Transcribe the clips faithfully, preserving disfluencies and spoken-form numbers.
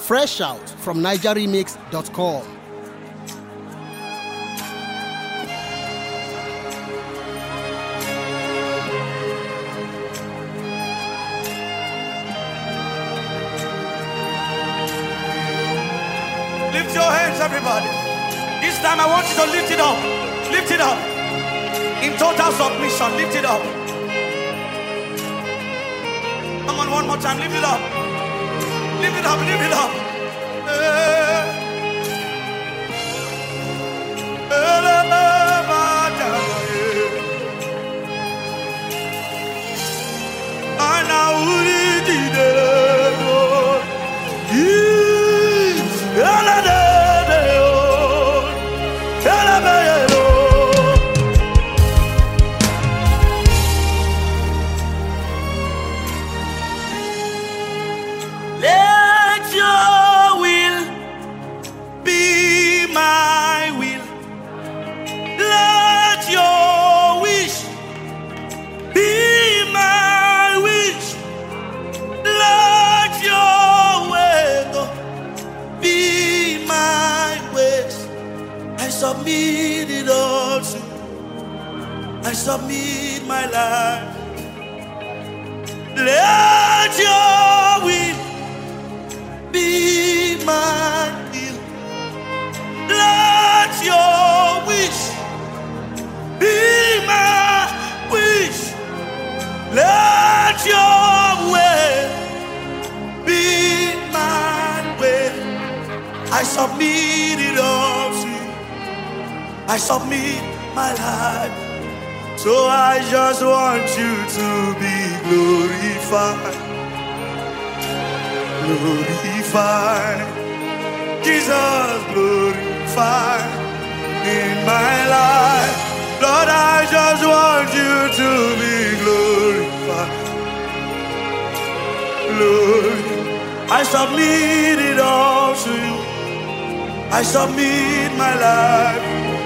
Fresh out from niger remix dot com. Lift your hands, everybody. This time I want you to lift it up. Lift it up. In total submission, lift it up. Come on, one more time, lift it up. Lift it up, lift it up. Submit it all to you. I submit my life. Let your will be my will. Let your wish be my wish. Let your way be my way. I submit it all to you. I submit my life. So I just want you to be glorified. Glorified. Jesus glorified in my life. Lord, I just want you to be glorified. Lord, I submit it all to you. I submit my life.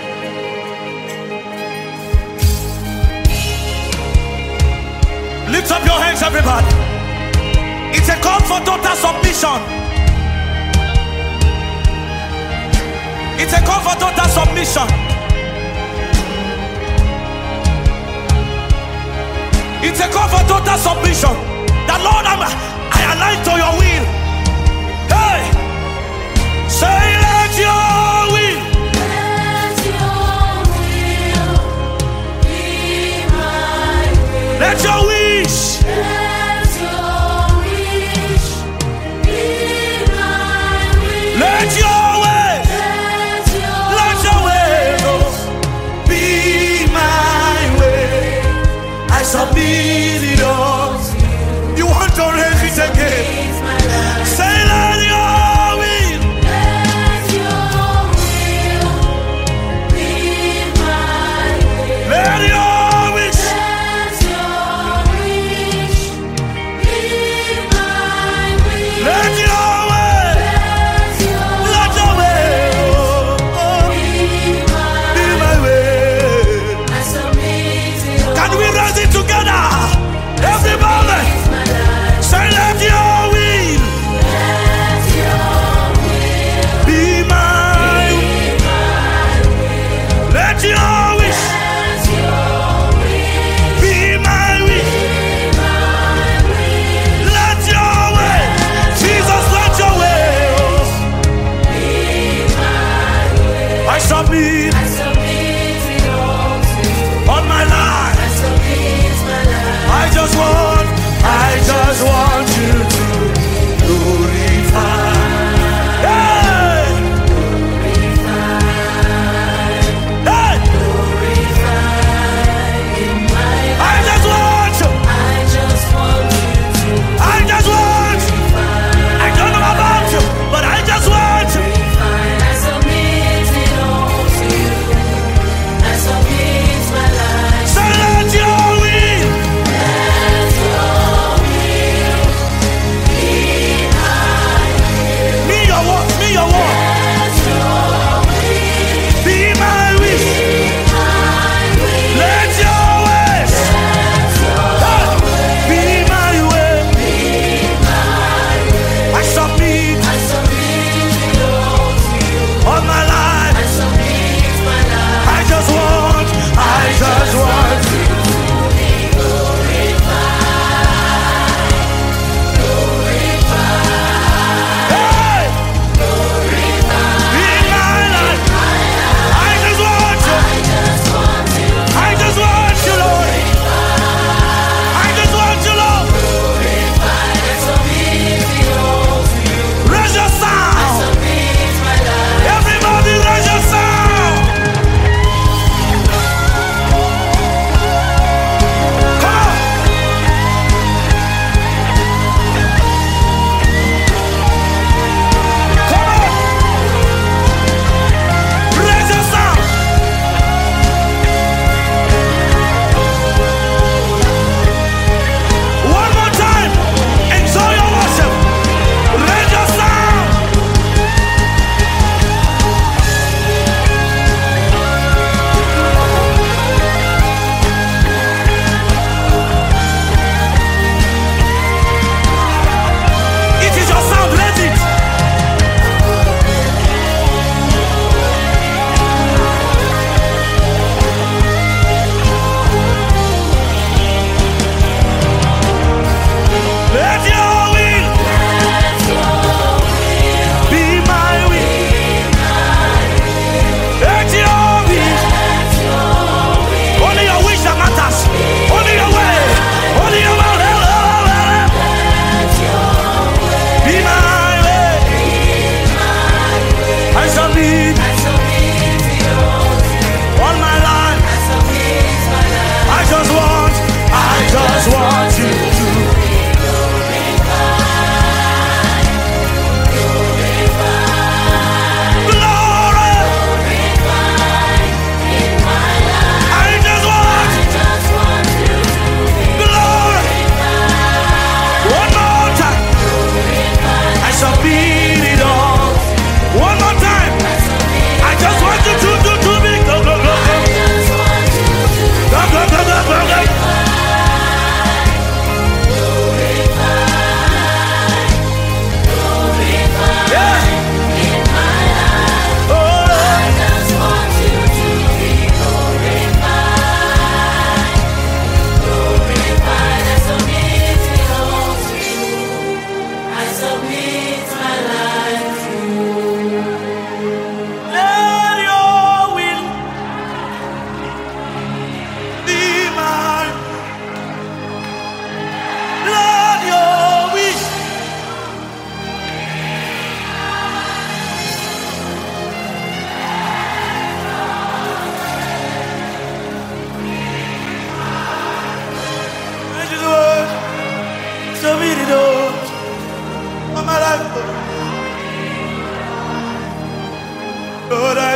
Lift up your hands, everybody. It's a call for total submission. It's a call for total submission. It's a call for total submission. The Lord, I'm, I align to your will. Hey, say, let your will. Let your will be my will. Let your will. Let your wish be my will. Let your way, Let your let your way go. Be my way. I submit it all. You want to raise it again? It's my life. Say, let your will. Let your will be my will. Let your wish. Let your wish be my will. Let your way, Let your let your way go. be my Be my way. I submit it all. Can we raise it together? Everybody, It's my life. say, let your will. Let your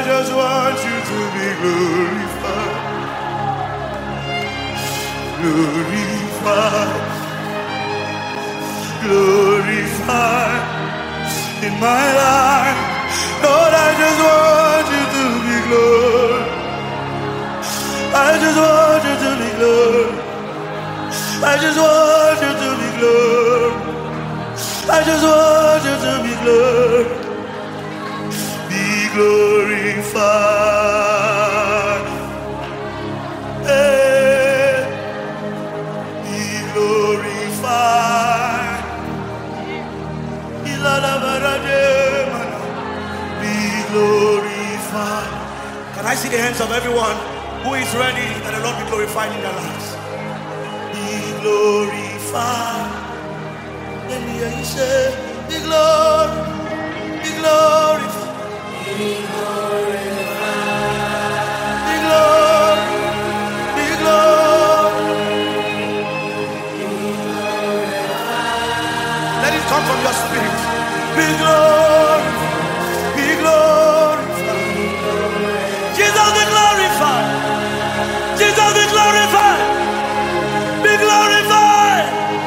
just want you to be glorified. Glorified. Glorified in my life. Lord, I just want you to be glorified. I just want you to be glorified. I just want you to be glorified. I just want you to be glorified. Be glorified. Hey. Be glorified. Be glorified. Can I see the hands of everyone who is ready that the Lord be glorified in their lives? Be glorified. Let me hear you say, be glory, be glorified. Be glorified. Be glory, be glory. Be glorified. Let it come from your spirit. Be glory, be glorified. Jesus be glorified. Jesus be glorified. Be glorified.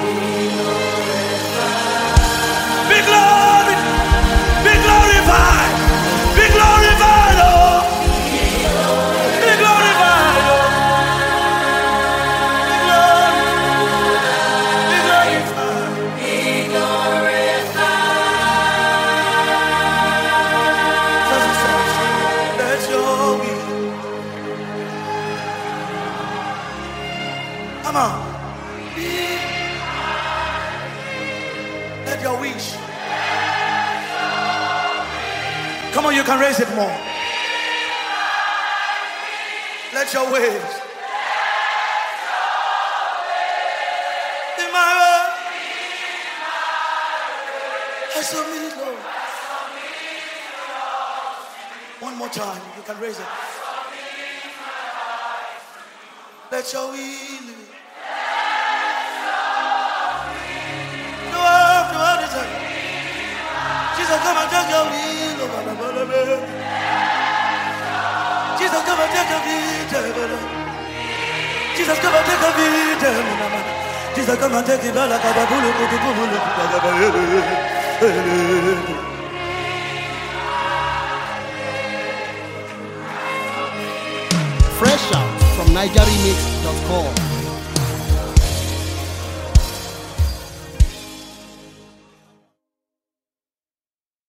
Be glorified. Be glorified. Be glorified. Oh. Be glorified. Oh. Be glorified. Be glorified. Let your will. Come on. Let your wish. Come on, you can raise it more. Let your ways. In my way. I submit, Lord. One more time, you can raise it. Let your will. No, no, no, Jesus, come and take your will. Jesus, come and take your will. Jesus, come and take your will. Jesus, come and take it. Fresh out from Niger Remix dot com.